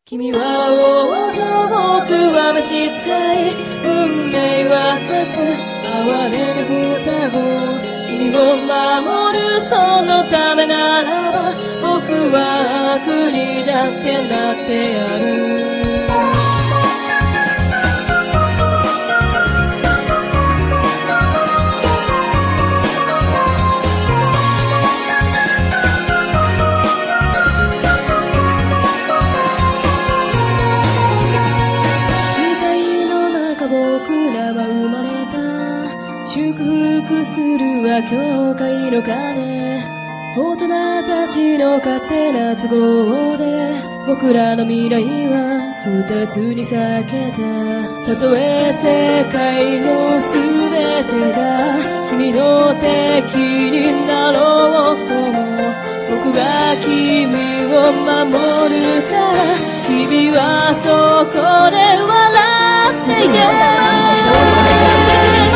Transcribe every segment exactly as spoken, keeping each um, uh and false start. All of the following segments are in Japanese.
君は王女、僕は召使い、運命は勝つ、哀れな双子。君を守る、そのためならば、僕は悪にだってなってやる。祝福するは教会の鐘、大人たちの勝手な都合で僕らの未来は二つに裂けた。たとえ世界の全てが君の敵になろうとも、僕が君を守るから、君はそこで笑っていて。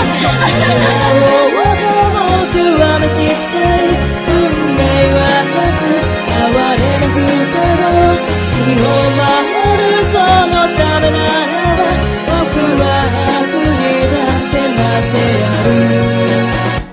僕は召使い、運命は勝つ、哀れな双子。君を守る、そのためならば、僕は悪にだってなってやる。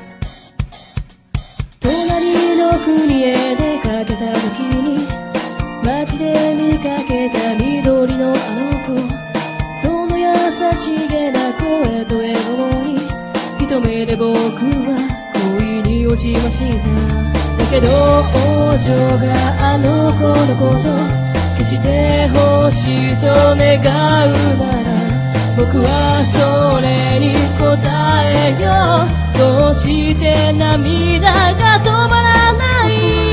隣の国へ出かけた時に、街で見かけた緑のあの子、その優しげな声と笑顔に一目で僕は恋に落ちました。だけど王女があの子のこと決して欲しいと願うなら、僕はそれに応えよう。どうして涙が止まらない。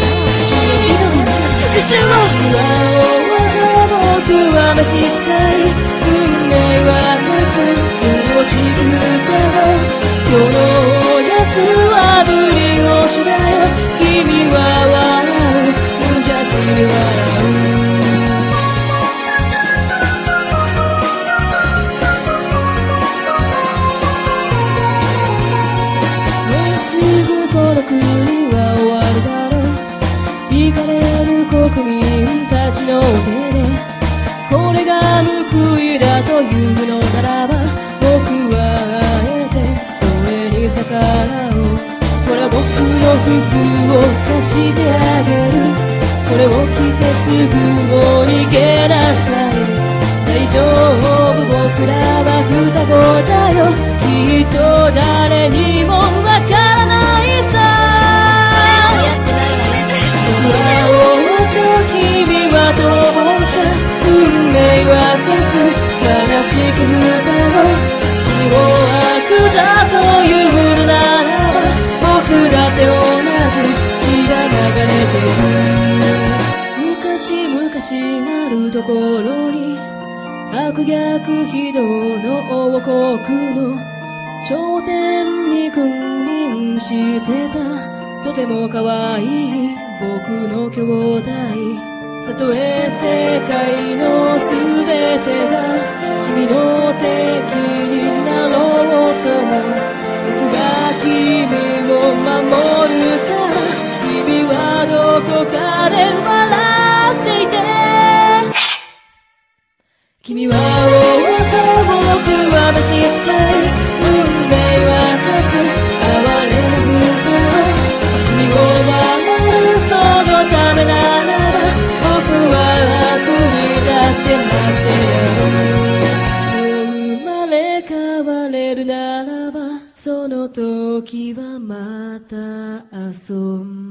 復讐を王女、僕は召使い、運命は勝つ、よろしく歌おう。このやつはブリ星だよ。君は笑う、無邪気に笑う。もうすぐこの国は終わるだろう。行かれる国民たちの手で、これが報いだというのならば、僕はあえて逆らおう。これは僕の服を貸してあげる。これを着てすぐもう逃げなさい。大丈夫、僕らは双子だよ。きっと誰にもわからないさ。僕は王女、君は逃亡者、運命は勝つ、悲しく歌おう。君を悪だというのならば、僕だって同じ血が流れてる。昔々あるところに、悪逆非道の王国の頂点に君臨してた、とても可愛い僕の兄弟。たとえ世界の全てが君の敵になろうとも、僕が君を守るから、君はどこかで笑っていて。君は王女、僕は召使い、運命は勝つ、哀れな双子。君を守る、そのためならば、僕は悪にだってなってやる。生まれ変われるならば、その時はまた遊ぶ。